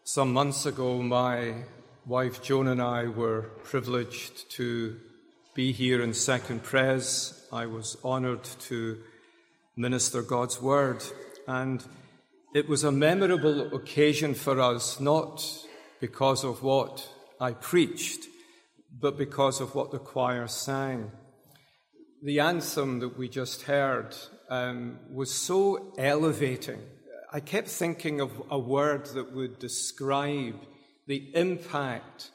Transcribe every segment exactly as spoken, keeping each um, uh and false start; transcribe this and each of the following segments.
Some months ago, my wife Joan and I were privileged to be here in Second Pres. I was honoured to minister God's Word, and it was a memorable occasion for us, not because of what I preached, but because of what the choir sang. The anthem that we just heard um, was so elevating. I kept thinking of a word that would describe the impact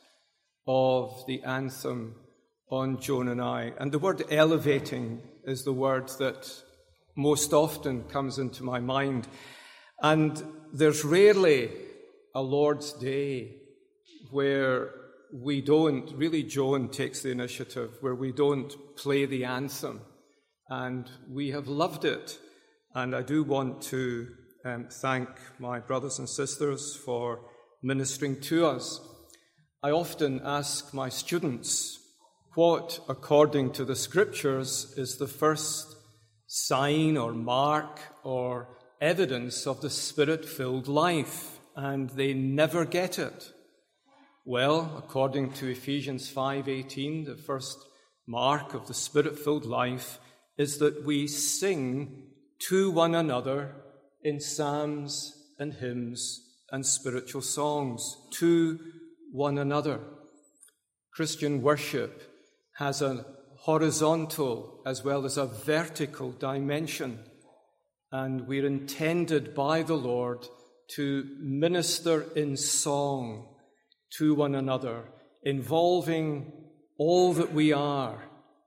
of the anthem on Joan and I. And the word elevating is the word that most often comes into my mind. And there's rarely a Lord's Day where we don't, really Joan takes the initiative, where we don't play the anthem. And we have loved it. And I do want to um, thank my brothers and sisters for ministering to us. I often ask my students what, according to the Scriptures, is the first sign or mark or evidence of the Spirit-filled life, and they never get it. Well, according to Ephesians five eighteen, the first mark of the Spirit-filled life is that we sing to one another in psalms and hymns and spiritual songs, to one another. Christian worship has a horizontal as well as a vertical dimension, and we're intended by the Lord to minister in song to one another, involving all that we are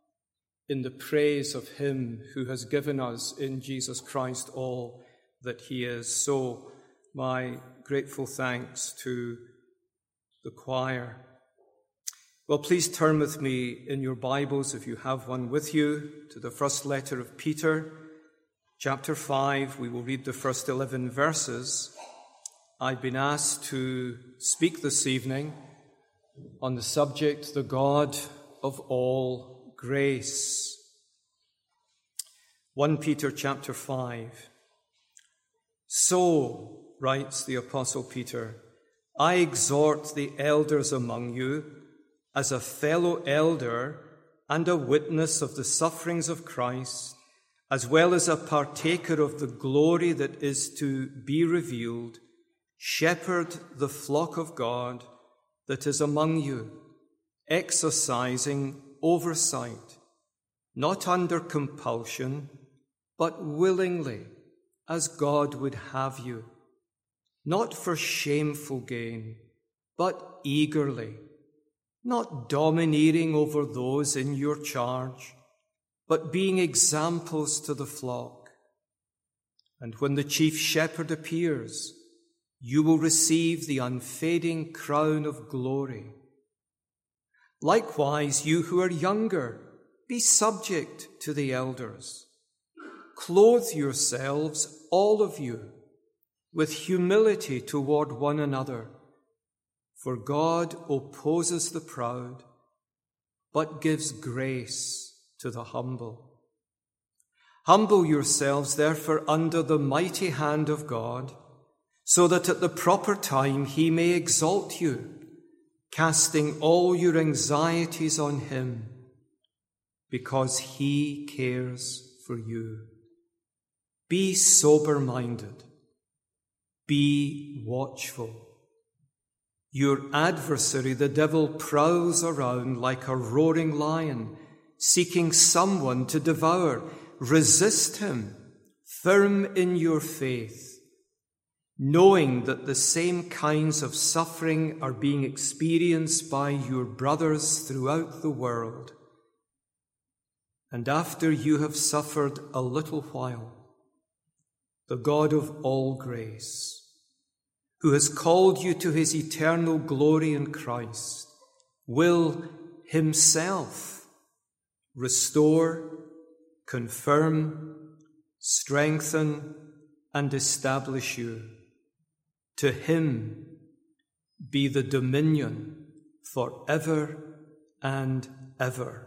in the praise of Him who has given us in Jesus Christ all that He is. So my grateful thanks to the choir. Well, please turn with me in your Bibles, if you have one with you, to the first letter of Peter, chapter five. We will read the first eleven verses. I've been asked to speak this evening on the subject, the God of all grace. First Peter chapter five. So, writes the Apostle Peter, I exhort the elders among you as a fellow elder and a witness of the sufferings of Christ, as well as a partaker of the glory that is to be revealed. Shepherd the flock of God that is among you, exercising oversight, not under compulsion, but willingly, as God would have you, not for shameful gain, but eagerly, not domineering over those in your charge, but being examples to the flock. And when the chief shepherd appears, you will receive the unfading crown of glory. Likewise, you who are younger, be subject to the elders. Clothe yourselves, all of you, with humility toward one another. For God opposes the proud, but gives grace to the humble. Humble yourselves, therefore, under the mighty hand of God, so that at the proper time He may exalt you, casting all your anxieties on Him, because He cares for you. Be sober-minded. Be watchful. Your adversary, the devil, prowls around like a roaring lion, seeking someone to devour. Resist him, firm in your faith, knowing that the same kinds of suffering are being experienced by your brothers throughout the world. And after you have suffered a little while, the God of all grace, who has called you to His eternal glory in Christ, will Himself restore, confirm, strengthen, and establish you. To Him be the dominion forever and ever.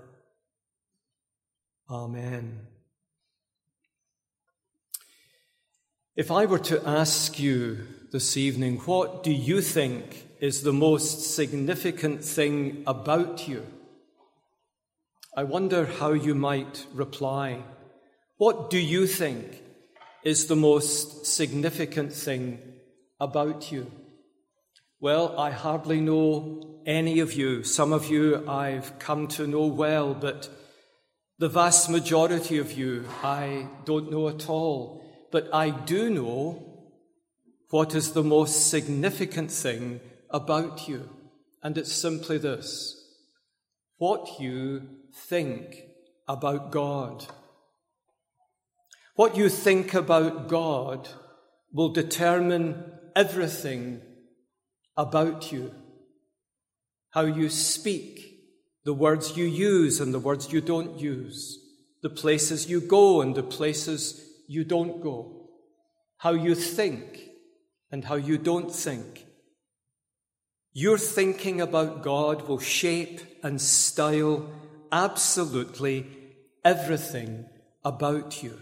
Amen. If I were to ask you this evening, what do you think is the most significant thing about you? I wonder how you might reply. What do you think is the most significant thing about you? Well, I hardly know any of you. Some of you I've come to know well, but the vast majority of you I don't know at all. But I do know what is the most significant thing about you. And it's simply this: what you think about God. What you think about God will determine everything about you. How you speak, the words you use and the words you don't use, the places you go and the places you don't go, how you think and how you don't think. Your thinking about God will shape and style absolutely everything about you.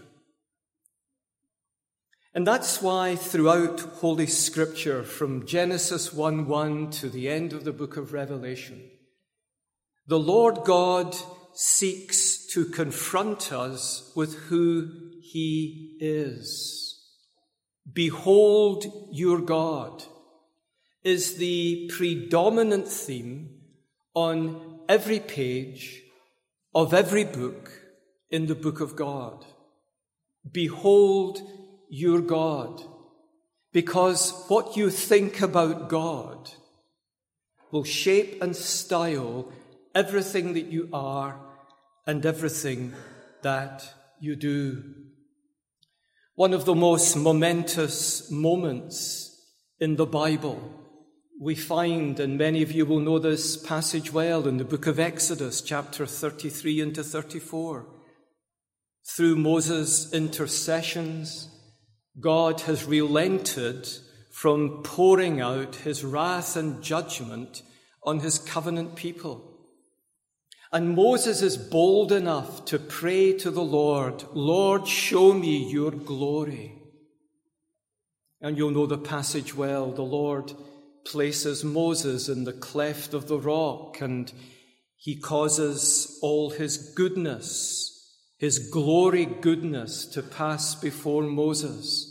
And that's why throughout Holy Scripture, from Genesis one one to the end of the book of Revelation, the Lord God seeks to confront us with who He is. Behold your God is the predominant theme on every page of every book in the book of God. Behold your God, because what you think about God will shape and style everything that you are and everything that you do. One of the most momentous moments in the Bible we find, and many of you will know this passage well, in the book of Exodus, chapter thirty-three into thirty-four. Through Moses' intercessions, God has relented from pouring out his wrath and judgment on his covenant people. And Moses is bold enough to pray to the Lord, Lord, show me your glory. And you'll know the passage well. The Lord places Moses in the cleft of the rock, and he causes all his goodness, his glory goodness, to pass before Moses.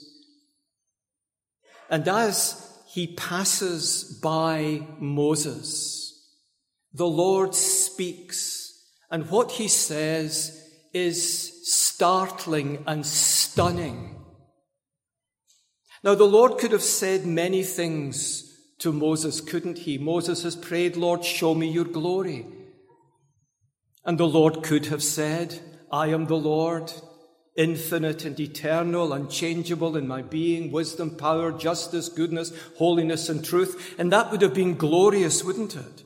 And as he passes by Moses, the Lord speaks, and what he says is startling and stunning. Now, the Lord could have said many things to Moses, couldn't he? Moses has prayed, Lord, show me your glory. And the Lord could have said, I am the Lord, infinite and eternal, unchangeable in my being, wisdom, power, justice, goodness, holiness, and truth. And that would have been glorious, wouldn't it?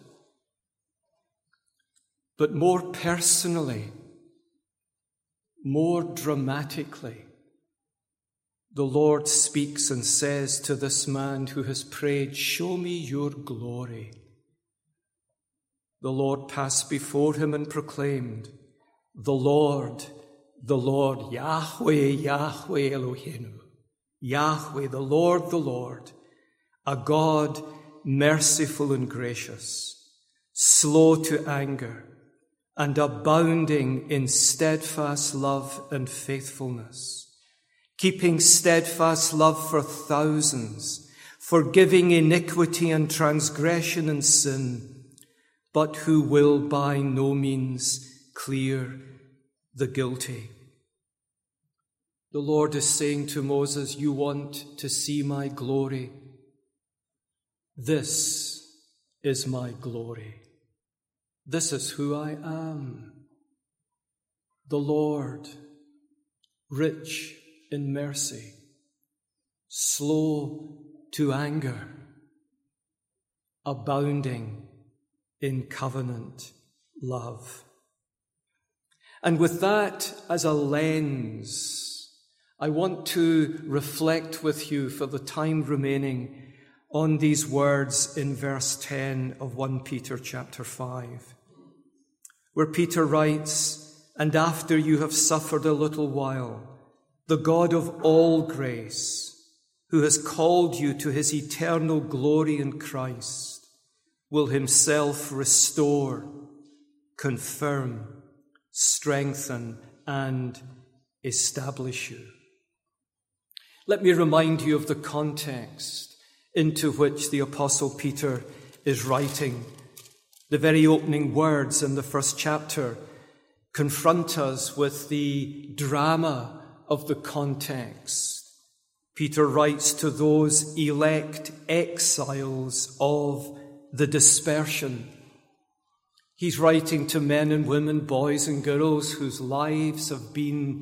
But more personally, more dramatically, the Lord speaks and says to this man who has prayed, show me your glory. The Lord passed before him and proclaimed, the Lord, the Lord, Yahweh, Yahweh Eloheinu, Yahweh, the Lord, the Lord, a God merciful and gracious, slow to anger, and abounding in steadfast love and faithfulness, keeping steadfast love for thousands, forgiving iniquity and transgression and sin, but who will by no means clear the guilty. The Lord is saying to Moses, you want to see my glory? This is my glory. This is who I am. The Lord, rich in mercy, slow to anger, abounding in covenant love. And with that as a lens, I want to reflect with you for the time remaining on these words in verse ten of First Peter chapter five, where Peter writes, and after you have suffered a little while, the God of all grace, who has called you to his eternal glory in Christ, will himself restore, confirm, strengthen, and establish you. Let me remind you of the context into which the Apostle Peter is writing. The very opening words in the first chapter confront us with the drama of the context. Peter writes to those elect exiles of the dispersion. He's writing to men and women, boys and girls whose lives have been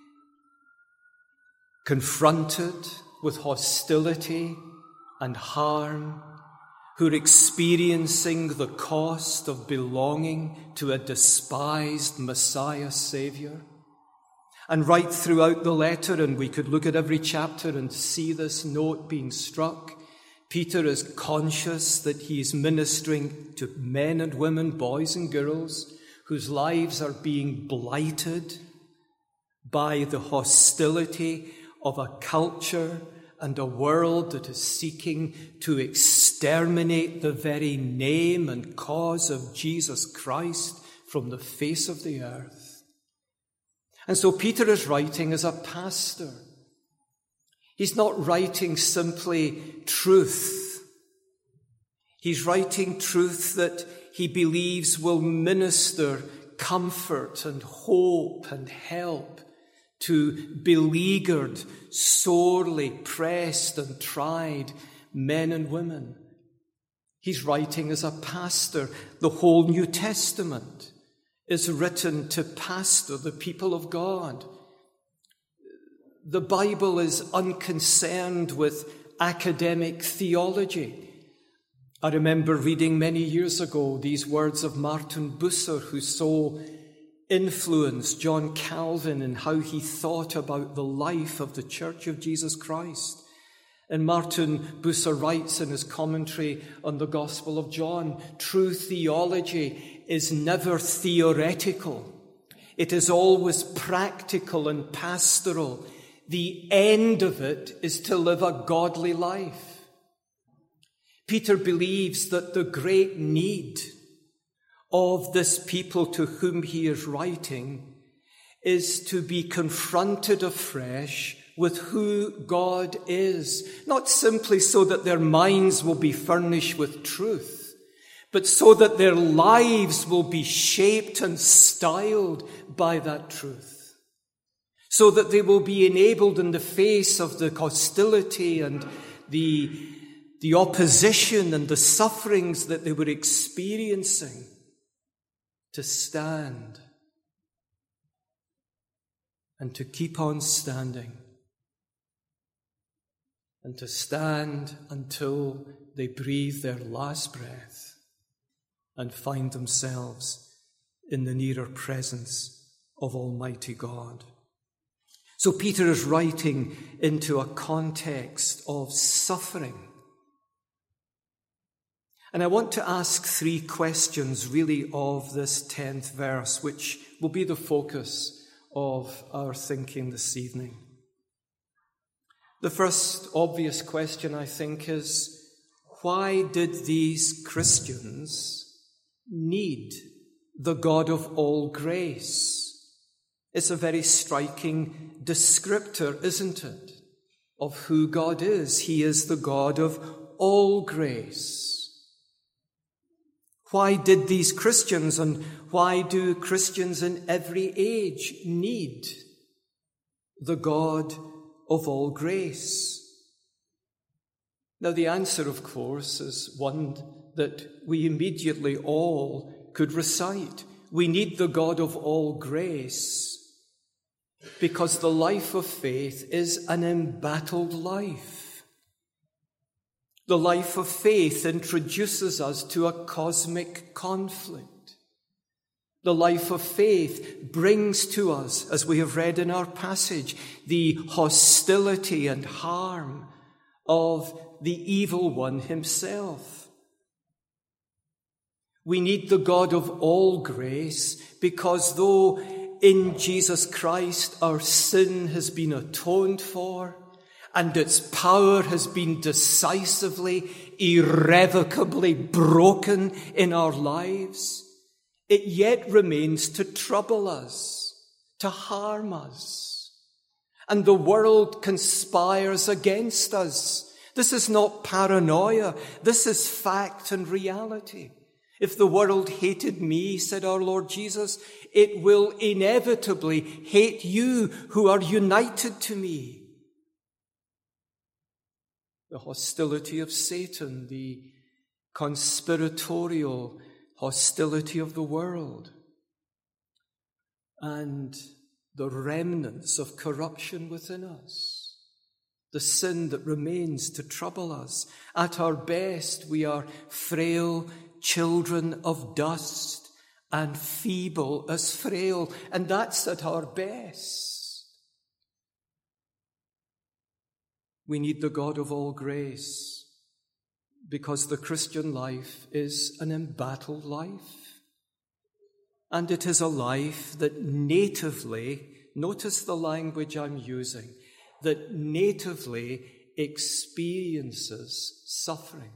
confronted with hostility and harm, who are experiencing the cost of belonging to a despised Messiah Savior. And right throughout the letter, and we could look at every chapter and see this note being struck, Peter is conscious that he is ministering to men and women, boys and girls, whose lives are being blighted by the hostility of a culture and a world that is seeking to exterminate the very name and cause of Jesus Christ from the face of the earth. And so Peter is writing as a pastor. He's not writing simply truth. He's writing truth that he believes will minister comfort and hope and help to beleaguered, sorely pressed and tried men and women. He's writing as a pastor. The whole New Testament is written to pastor the people of God. The Bible is unconcerned with academic theology. I remember reading many years ago these words of Martin Bucer, who so influenced John Calvin in how he thought about the life of the Church of Jesus Christ. And Martin Bucer writes in his commentary on the Gospel of John, true theology is never theoretical. It is always practical and pastoral. The end of it is to live a godly life. Peter believes that the great need of this people to whom he is writing is to be confronted afresh with who God is, not simply so that their minds will be furnished with truth, but so that their lives will be shaped and styled by that truth, so that they will be enabled in the face of the hostility and the, the opposition and the sufferings that they were experiencing, to stand and to keep on standing and to stand until they breathe their last breath and find themselves in the nearer presence of Almighty God. So Peter is writing into a context of suffering. And I want to ask three questions really of this tenth verse, which will be the focus of our thinking this evening. The first obvious question, I think, is why did these Christians need the God of all grace? It's a very striking descriptor, isn't it, of who God is. He is the God of all grace. Why did these Christians, and why do Christians in every age need the God of all grace? Now, the answer, of course, is one that we immediately all could recite. We need the God of all grace because the life of faith is an embattled life. The life of faith introduces us to a cosmic conflict. The life of faith brings to us, as we have read in our passage, the hostility and harm of the evil one himself. We need the God of all grace because though in Jesus Christ our sin has been atoned for, and its power has been decisively, irrevocably broken in our lives, it yet remains to trouble us, to harm us. And the world conspires against us. This is not paranoia. This is fact and reality. If the world hated me, said our Lord Jesus, it will inevitably hate you who are united to me. The hostility of Satan, the conspiratorial hostility of the world, and the remnants of corruption within us, the sin that remains to trouble us. At our best, we are frail children of dust and feeble as frail, and that's at our best. We need the God of all grace, because the Christian life is an embattled life. And it is a life that natively, notice the language I'm using, that natively experiences suffering.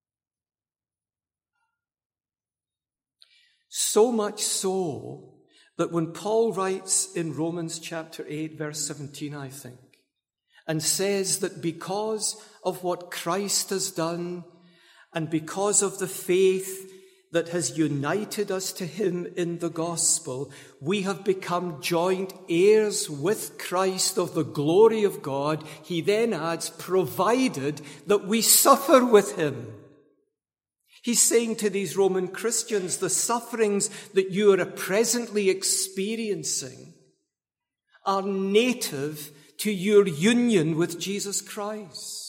So much so that when Paul writes in Romans chapter eight, verse seventeen, I think, and says that because of what Christ has done and because of the faith that has united us to him in the gospel, we have become joint heirs with Christ of the glory of God. He then adds, provided that we suffer with him. He's saying to these Roman Christians, the sufferings that you are presently experiencing are native to your union with Jesus Christ.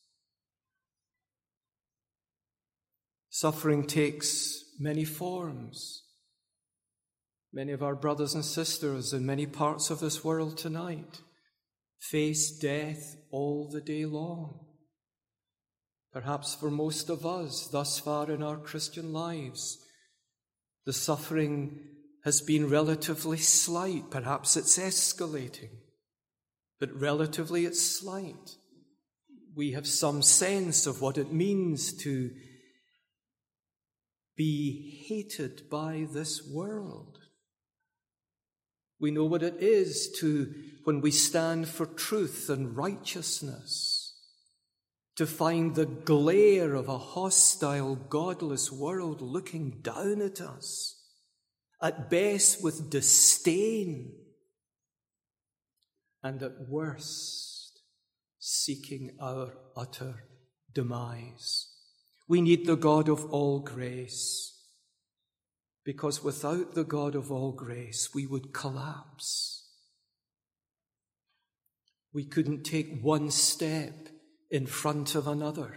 Suffering takes many forms. Many of our brothers and sisters in many parts of this world tonight face death all the day long. Perhaps for most of us, thus far in our Christian lives, the suffering has been relatively slight. Perhaps it's escalating, but relatively it's slight. We have some sense of what it means to be hated by this world. We know what it is to, when we stand for truth and righteousness, to find the glare of a hostile, godless world looking down at us, at best with disdain, and at worst seeking our utter demise. We need the God of all grace, because without the God of all grace, we would collapse. We couldn't take one step in front of another.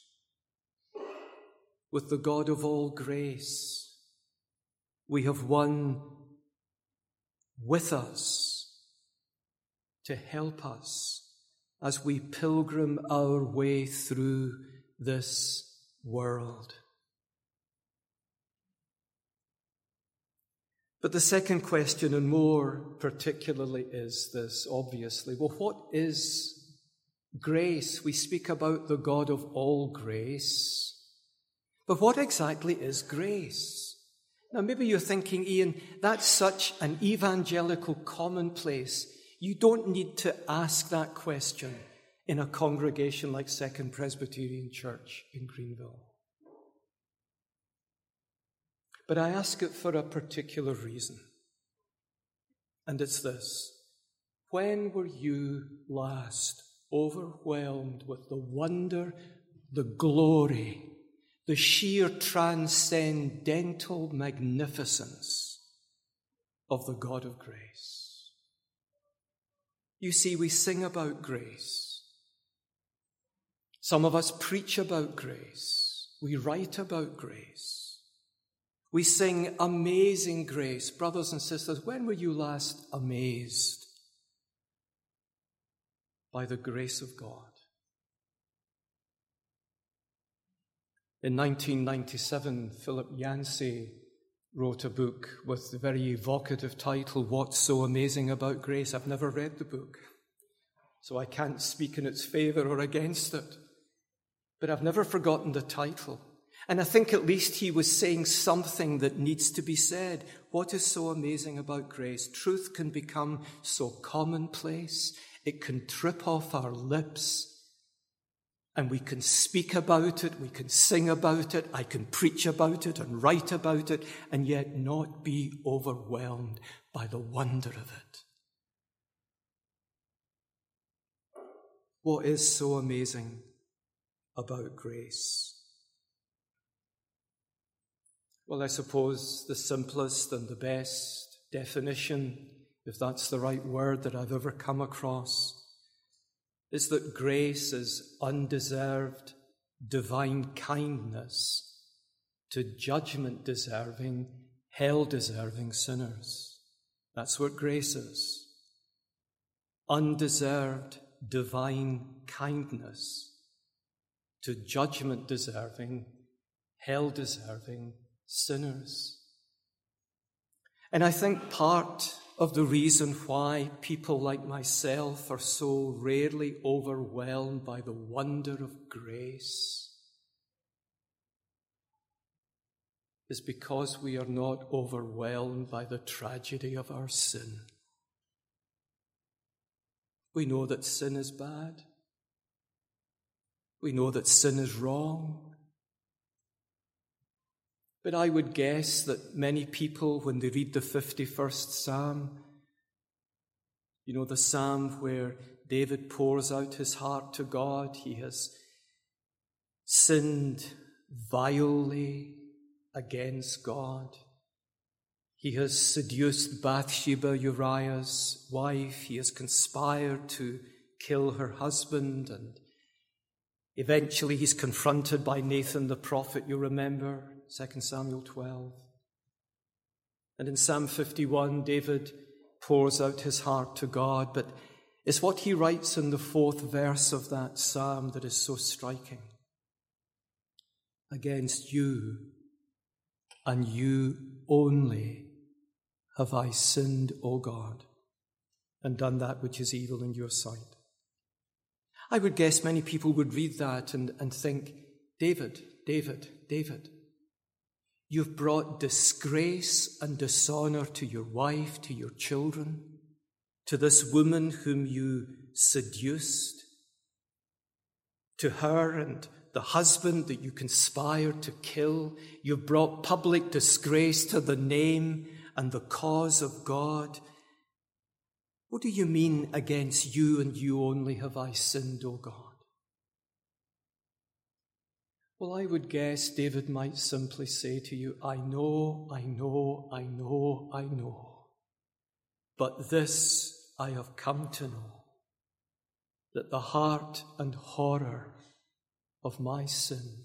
With the God of all grace, we have one with us to help us as we pilgrim our way through this world. But the second question, and more particularly, is this, obviously. Well, what is grace? We speak about the God of all grace. But what exactly is grace? Now, maybe you're thinking, Ian, that's such an evangelical commonplace. You don't need to ask that question in a congregation like Second Presbyterian Church in Greenville. But I ask it for a particular reason. And it's this. When were you last overwhelmed with the wonder, the glory, the sheer transcendental magnificence of the God of grace? You see, we sing about grace. Some of us preach about grace. We write about grace. We sing Amazing Grace. Brothers and sisters, when were you last amazed by the grace of God? In nineteen ninety-seven, Philip Yancey wrote a book with the very evocative title, What's So Amazing About Grace? I've never read the book. so I can't speak in its favour or against it. But I've never forgotten the title. And I think at least he was saying something that needs to be said. What is so amazing about grace? Truth can become so commonplace. It can trip off our lips. And we can speak about it, we can sing about it, I can preach about it and write about it, and yet not be overwhelmed by the wonder of it. What is so amazing about grace? Well, I suppose the simplest and the best definition, if that's the right word that I've ever come across, is that grace is undeserved divine kindness to judgment-deserving, hell-deserving sinners. That's what grace is. Undeserved divine kindness to judgment-deserving, hell-deserving sinners. And I think part of the reason why people like myself are so rarely overwhelmed by the wonder of grace is because we are not overwhelmed by the tragedy of our sin. We know that sin is bad. We know that sin is wrong. But I would guess that many people, when they read the fifty-first Psalm, you know, the Psalm where David pours out his heart to God, he has sinned vilely against God. He has seduced Bathsheba, Uriah's wife. He has conspired to kill her husband, and eventually he's confronted by Nathan the prophet, you remember, Second Samuel twelve. And in Psalm fifty-one, David pours out his heart to God, but it's what he writes in the fourth verse of that psalm that is so striking. Against you, and you only, have I sinned, O God, and done that which is evil in your sight. I would guess many people would read that and, and think, David, David, David, you've brought disgrace and dishonor to your wife, to your children, to this woman whom you seduced, to her and the husband that you conspired to kill. You've brought public disgrace to the name and the cause of God. What do you mean, against you and you only have I sinned, O God? Well, I would guess David might simply say to you, I know, I know, I know, I know. But this I have come to know, that the heart and horror of my sin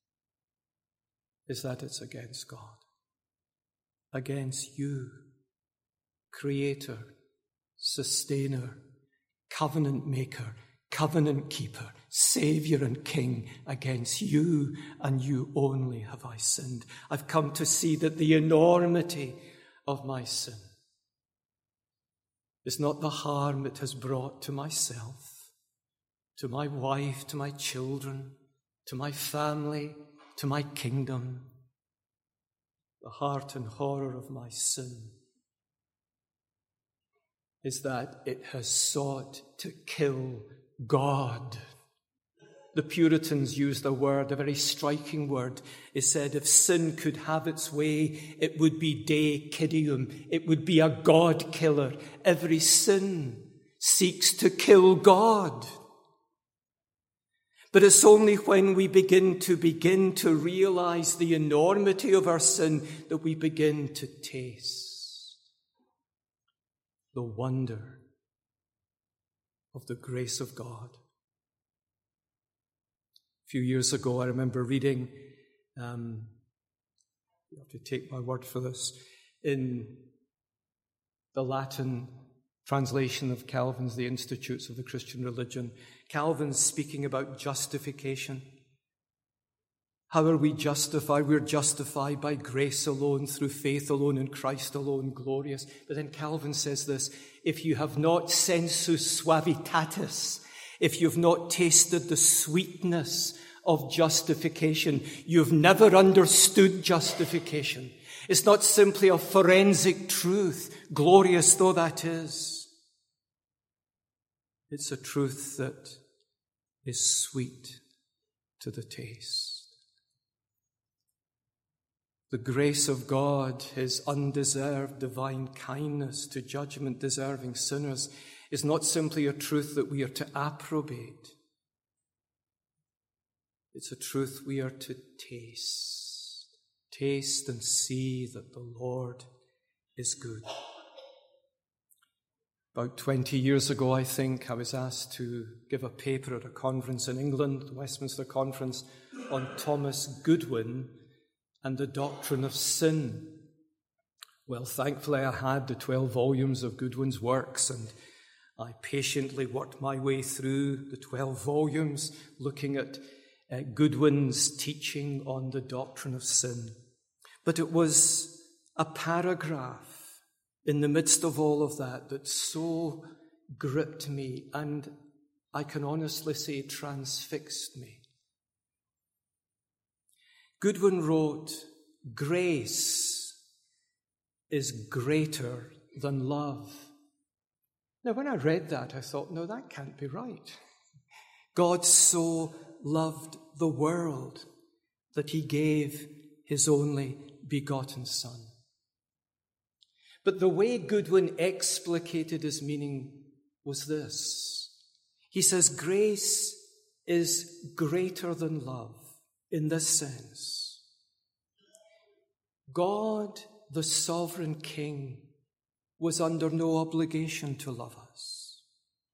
is that it's against God, against you, Creator, Sustainer, Covenant Maker, Covenant Keeper, Saviour and King. Against you and you only have I sinned. I've come to see that the enormity of my sin is not the harm it has brought to myself, to my wife, to my children, to my family, to my kingdom. The heart and horror of my sin is that it has sought to kill God. The Puritans used a word, a very striking word. It said if sin could have its way, it would be de cideum. It would be a God killer. Every sin seeks to kill God. But it's only when we begin to begin to realize the enormity of our sin that we begin to taste the wonder of the grace of God. A few years ago, I remember reading, um, you have to take my word for this, in the Latin translation of Calvin's The Institutes of the Christian Religion, Calvin's speaking about justification, How are we justified? We're justified by grace alone, through faith alone, in Christ alone, glorious. But then Calvin says this: if you have not sensus suavitatis, if you've not tasted the sweetness of justification, you've never understood justification. It's not simply a forensic truth, glorious though that is. It's a truth that is sweet to the taste. The grace of God, his undeserved divine kindness to judgment-deserving sinners, is not simply a truth that we are to approbate. It's a truth we are to taste. Taste and see that the Lord is good. About twenty years ago, I think, I was asked to give a paper at a conference in England, the Westminster Conference, on Thomas Goodwin and the doctrine of sin. Well, thankfully I had the twelve volumes of Goodwin's works, and I patiently worked my way through the twelve volumes, looking at uh, Goodwin's teaching on the doctrine of sin. But it was a paragraph in the midst of all of that that so gripped me, and I can honestly say transfixed me. Goodwin wrote, "Grace is greater than love." Now, when I read that, I thought, no, that can't be right. God so loved the world that he gave his only begotten Son. But the way Goodwin explicated his meaning was this. He says, grace is greater than love. In this sense, God, the sovereign King, was under no obligation to love us.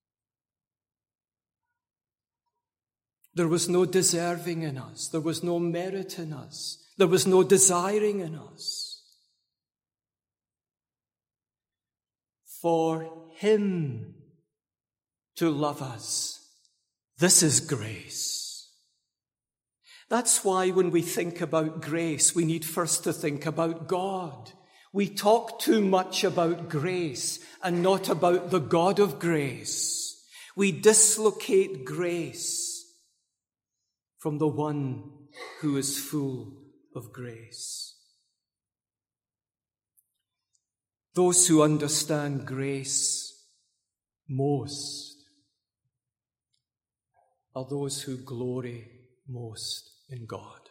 There was no deserving in us. There was no merit in us. There was no desiring in us. For him to love us, this is grace. That's why when we think about grace, we need first to think about God. We talk too much about grace and not about the God of grace. We dislocate grace from the one who is full of grace. Those who understand grace most are those who glory most in God,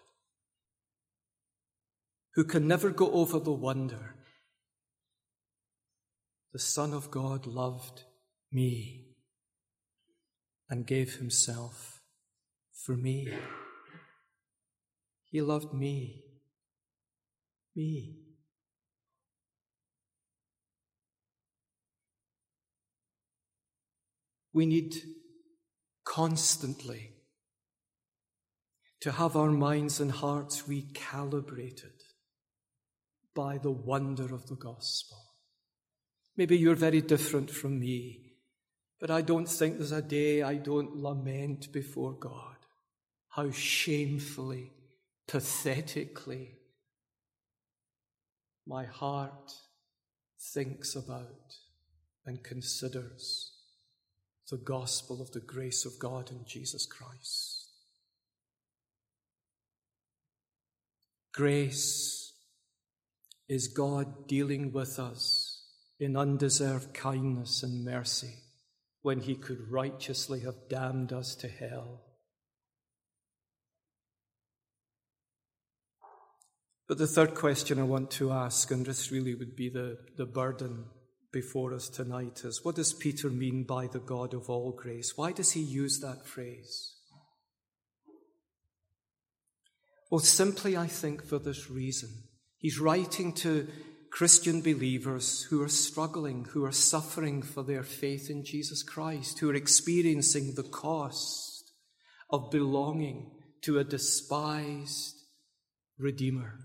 who can never go over the wonder. The Son of God loved me and gave himself for me. He loved me. Me. We need constantly to have our minds and hearts recalibrated by the wonder of the gospel. Maybe you're very different from me, but I don't think there's a day I don't lament before God how shamefully, pathetically my heart thinks about and considers the gospel of the grace of God in Jesus Christ. Grace is God dealing with us in undeserved kindness and mercy when he could righteously have damned us to hell. But the third question I want to ask, and this really would be the, the burden before us tonight, is what does Peter mean by the God of all grace? Why does he use that phrase? Well, simply, I think, for this reason. He's writing to Christian believers who are struggling, who are suffering for their faith in Jesus Christ, who are experiencing the cost of belonging to a despised Redeemer.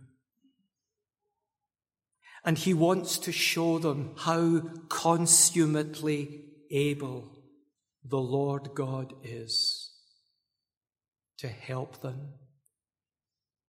And he wants to show them how consummately able the Lord God is to help them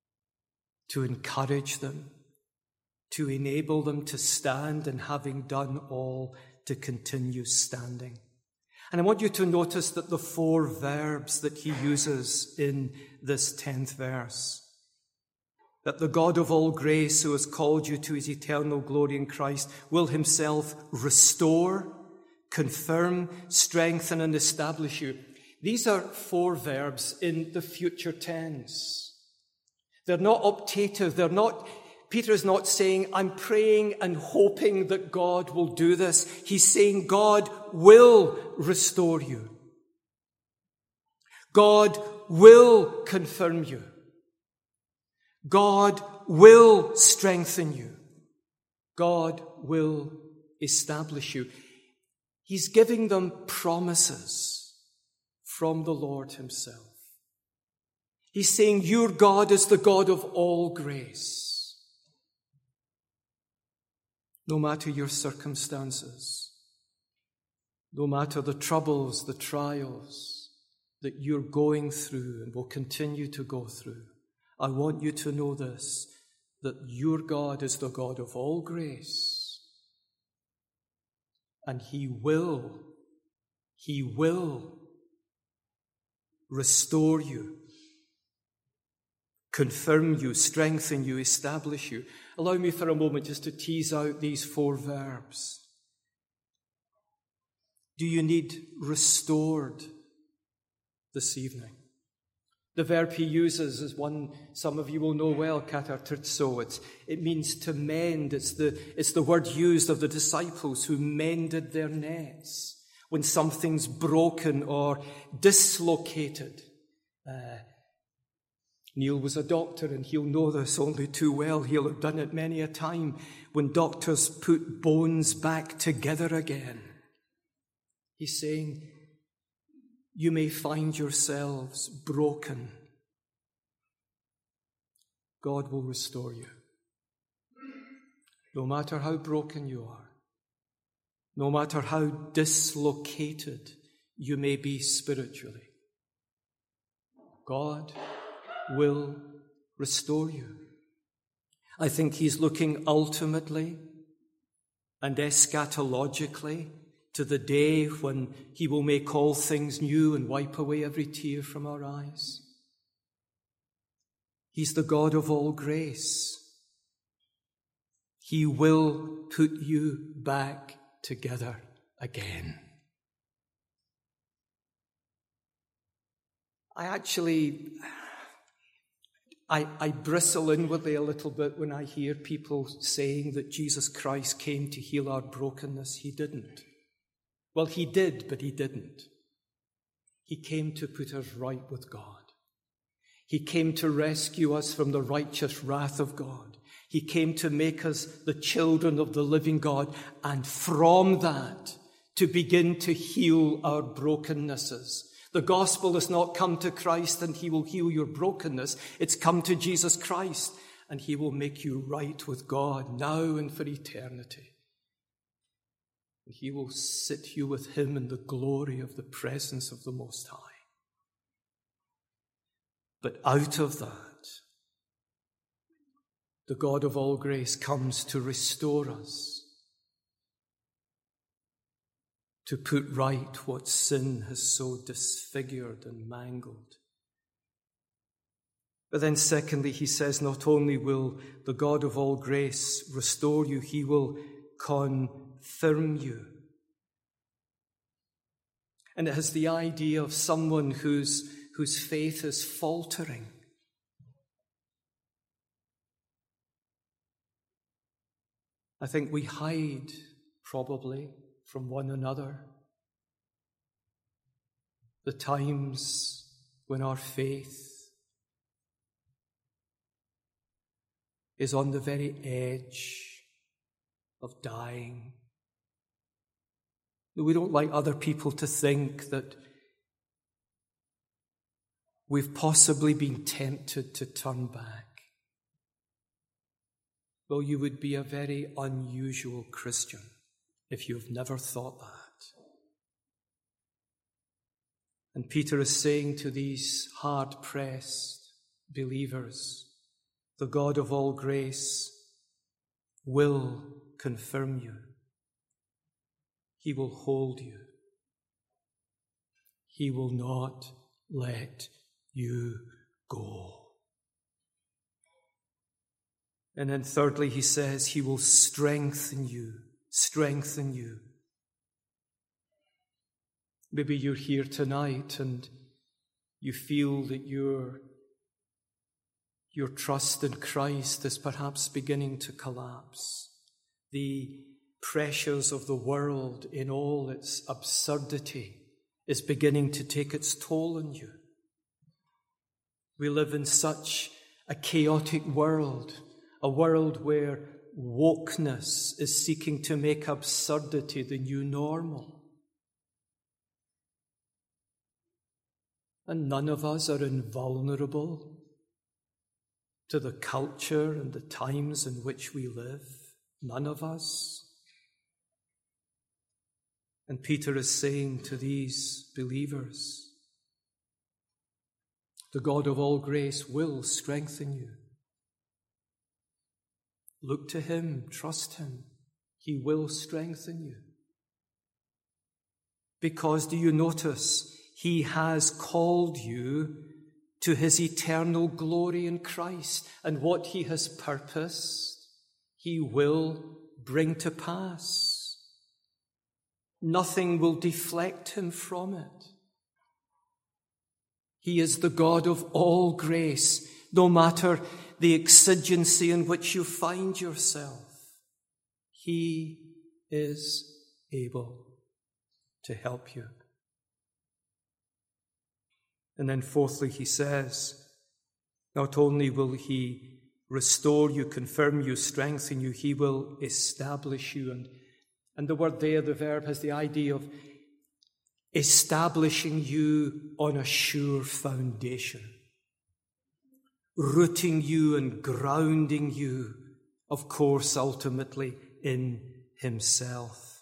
to encourage them, to enable them to stand, and having done all, to continue standing. And I want you to notice that the four verbs that he uses in this tenth verse, that the God of all grace, who has called you to his eternal glory in Christ, will himself restore, confirm, strengthen, and establish you. These are four verbs in the future tense. They're not optative. They're not, Peter is not saying, I'm praying and hoping that God will do this. He's saying God will restore you. God will confirm you. God will strengthen you. God will establish you. He's giving them promises from the Lord himself. He's saying, your God is the God of all grace. No matter your circumstances, no matter the troubles, the trials that you're going through and will continue to go through, I want you to know this, that your God is the God of all grace. And he will, he will restore you, confirm you, strengthen you, establish you. Allow me for a moment just to tease out these four verbs. Do you need restored this evening? The verb he uses is one some of you will know well, katartizo. It's, it means to mend. It's the, it's the word used of the disciples who mended their nets when something's broken or dislocated. Uh, Neil was a doctor, and he'll know this only too well. He'll have done it many a time when doctors put bones back together again. He's saying, you may find yourselves broken. God will restore you. No matter how broken you are, no matter how dislocated you may be spiritually, God will restore you. I think he's looking ultimately and eschatologically to the day when he will make all things new and wipe away every tear from our eyes. He's the God of all grace. He will put you back together again. I actually, I, I bristle inwardly a little bit when I hear people saying that Jesus Christ came to heal our brokenness. He didn't. Well, he did, but he didn't. He came to put us right with God. He came to rescue us from the righteous wrath of God. He came to make us the children of the living God, and from that, to begin to heal our brokennesses. The gospel has not come to Christ and he will heal your brokenness. It's come to Jesus Christ and he will make you right with God now and for eternity. And he will sit you with him in the glory of the presence of the Most High. But out of that, the God of all grace comes to restore us, to put right what sin has so disfigured and mangled. But then secondly, he says, not only will the God of all grace restore you, he will confirm you. And it has the idea of someone whose, whose faith is faltering. I think we hide, probably, from one another the times when our faith is on the very edge of dying. We don't like other people to think that we've possibly been tempted to turn back. Well, you would be a very unusual Christian if you've never thought that. And Peter is saying to these hard-pressed believers the God of all grace, will confirm you. He will hold you. He will not let you go. And then thirdly, he says, he will strengthen you, strengthen you. Maybe you're here tonight and you feel that your, your trust in Christ is perhaps beginning to collapse. The pressures of the world in all its absurdity is beginning to take its toll on you. We live in such a chaotic world, a world where wokeness is seeking to make absurdity the new normal. And none of us are invulnerable to the culture and the times in which we live. None of us. And Peter is saying to these believers, the God of all grace will strengthen you. Look to him, trust him. He will strengthen you. Because, do you notice, he has called you to his eternal glory in Christ, and what he has purposed, he will bring to pass. Nothing will deflect him from it. He is the God of all grace, no matter the exigency in which you find yourself. He is able to help you. And then fourthly, he says, not only will he restore you, confirm you, strengthen you, he will establish you. And, and the word there, the verb, has the idea of establishing you on a sure foundation, rooting you and grounding you, of course, ultimately in himself.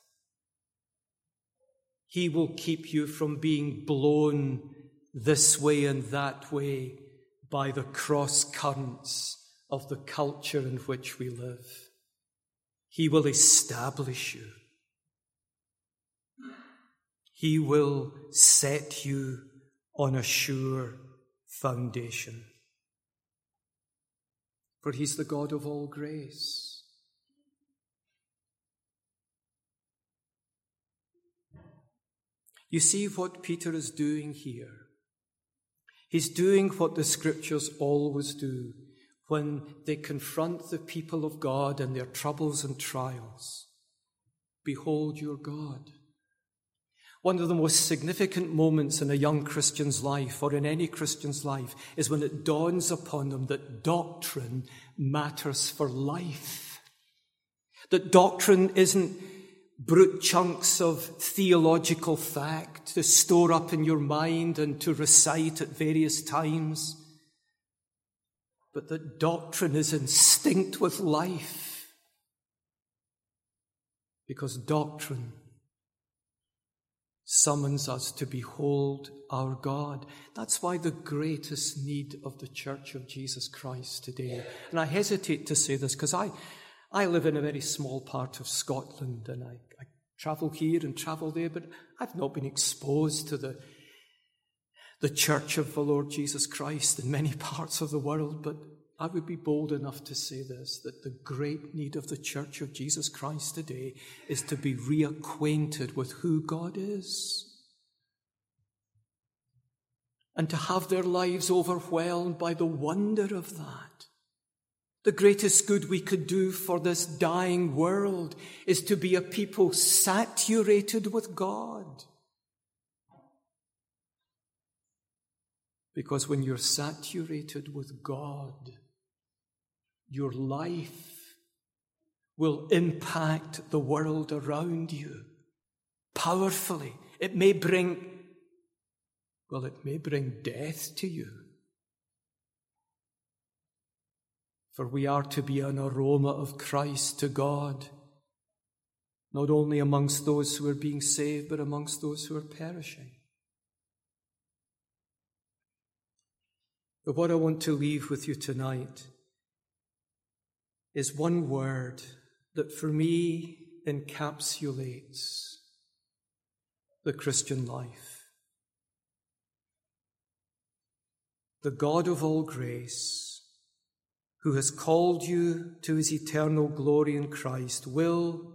He will keep you from being blown this way and that way by the cross currents of the culture in which we live. He will establish you. He will set you on a sure foundation. For he's the God of all grace. You see what Peter is doing here? He's doing what the Scriptures always do when they confront the people of God and their troubles and trials. Behold your God. One of the most significant moments in a young Christian's life, or in any Christian's life, is when it dawns upon them that doctrine matters for life. That doctrine isn't brute chunks of theological fact to store up in your mind and to recite at various times, but that doctrine is instinct with life, because doctrine summons us to behold our God. That's why the greatest need of the Church of Jesus Christ today, and I hesitate to say this because I I live in a very small part of Scotland, and I, I travel here and travel there, but I've not been exposed to the, the Church of the Lord Jesus Christ in many parts of the world. But I would be bold enough to say this, that the great need of the Church of Jesus Christ today is to be reacquainted with who God is, and to have their lives overwhelmed by the wonder of that. The greatest good we could do for this dying world is to be a people saturated with God. Because when you're saturated with God, your life will impact the world around you powerfully. It may bring, well, it may bring death to you. For we are to be an aroma of Christ to God, not only amongst those who are being saved, but amongst those who are perishing. But what I want to leave with you tonight is one word that for me encapsulates the Christian life. The God of all grace, who has called you to his eternal glory in Christ, will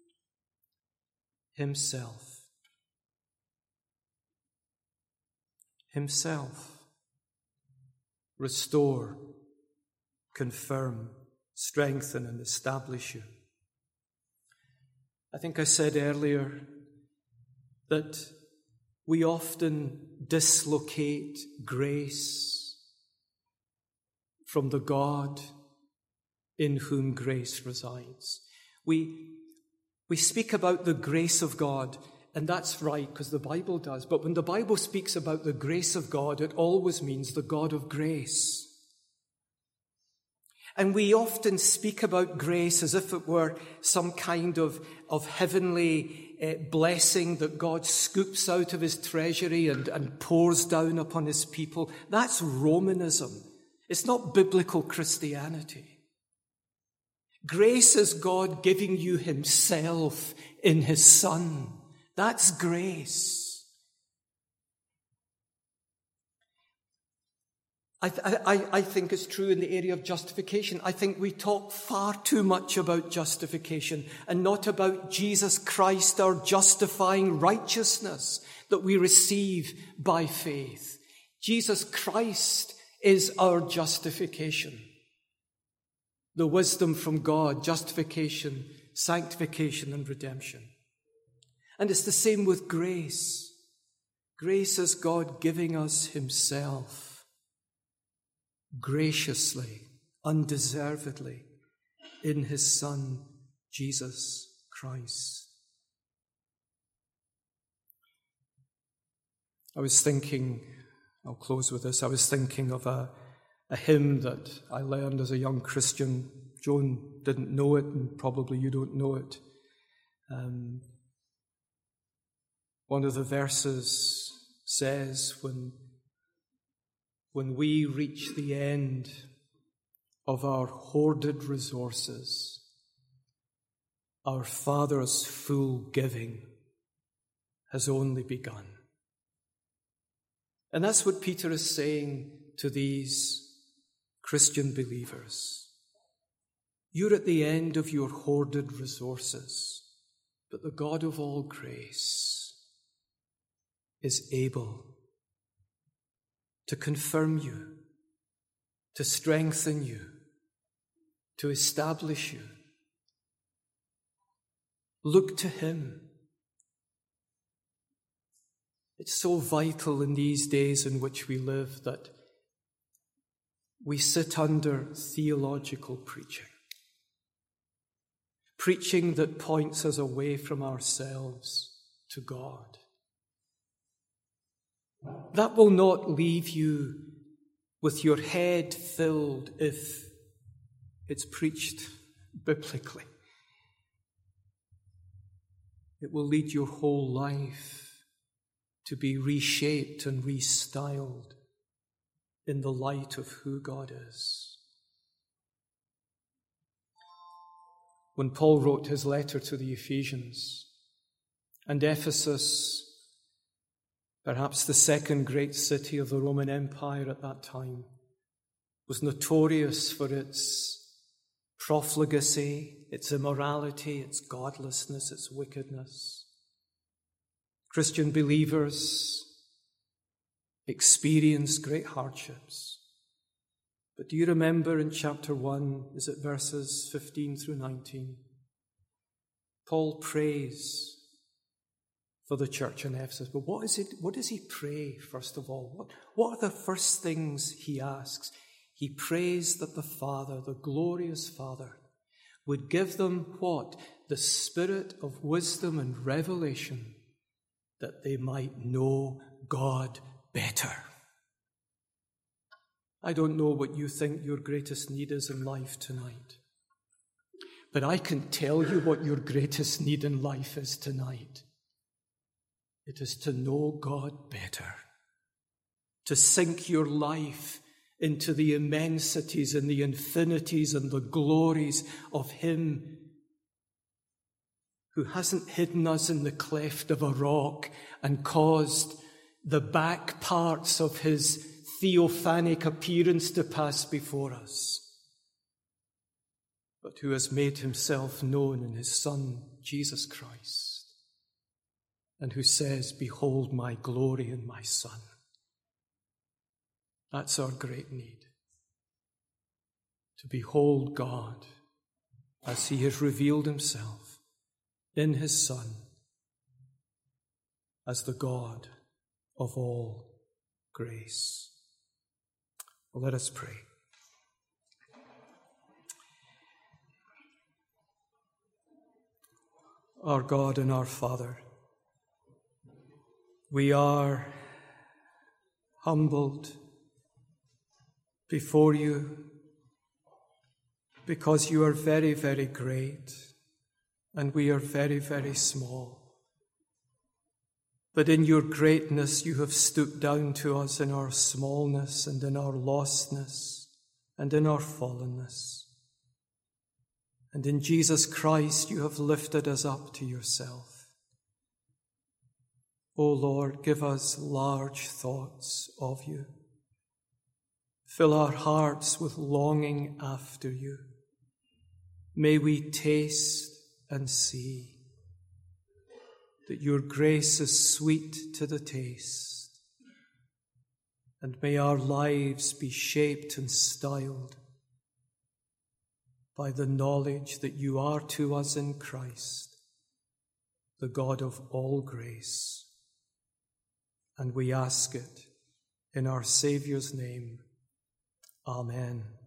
himself, himself restore, confirm, strengthen, and establish you. I think I said earlier that we often dislocate grace from the God in whom grace resides. We, we speak about the grace of God, and that's right, because the Bible does. But when the Bible speaks about the grace of God, it always means the God of grace. And we often speak about grace as if it were some kind of, of heavenly uh, blessing that God scoops out of his treasury and, and pours down upon his people. That's Romanism. It's not biblical Christianity. Grace is God giving you himself in his Son. That's grace. I, I, I think it's true in the area of justification. I think we talk far too much about justification and not about Jesus Christ, our justifying righteousness that we receive by faith. Jesus Christ is our justification. The wisdom from God, justification, sanctification, and redemption. And it's the same with grace. Grace is God giving us himself. Graciously, undeservedly, in his Son, Jesus Christ. I was thinking, I'll close with this, I was thinking of a, a hymn that I learned as a young Christian. Joan didn't know it, and probably you don't know it. Um, one of the verses says, when When we reach the end of our hoarded resources, our Father's full giving has only begun. And that's what Peter is saying to these Christian believers. You're at the end of your hoarded resources, but the God of all grace is able to confirm you, to strengthen you, to establish you. Look to him. It's so vital in these days in which we live that we sit under theological preaching. Preaching that points us away from ourselves to God. That will not leave you with your head filled if it's preached biblically. It will lead your whole life to be reshaped and restyled in the light of who God is. When Paul wrote his letter to the Ephesians, and Ephesus, perhaps the second great city of the Roman Empire at that time, was notorious for its profligacy, its immorality, its godlessness, its wickedness. Christian believers experienced great hardships. But do you remember in chapter one, is it verses fifteen through nineteen? Paul prays for the church in Ephesus. But what is it? What does he pray, first of all? What, what are the first things he asks? He prays that the Father, the glorious Father, would give them what? The spirit of wisdom and revelation, that they might know God better. I don't know what you think your greatest need is in life tonight, but I can tell you what your greatest need in life is tonight. It is to know God better, to sink your life into the immensities and the infinities and the glories of him who hasn't hidden us in the cleft of a rock and caused the back parts of his theophanic appearance to pass before us, but who has made himself known in his Son, Jesus Christ, and who says, "Behold my glory in my Son." That's our great need, to behold God as he has revealed himself in his Son as the God of all grace. Well, let us pray. Our God and our Father, we are humbled before you because you are very, very great and we are very, very small. But in your greatness you have stooped down to us in our smallness and in our lostness and in our fallenness. And in Jesus Christ you have lifted us up to yourself. O Lord, give us large thoughts of you. Fill our hearts with longing after you. May we taste and see that your grace is sweet to the taste, and may our lives be shaped and styled by the knowledge that you are to us in Christ, the God of all grace. And we ask it in our Saviour's name. Amen.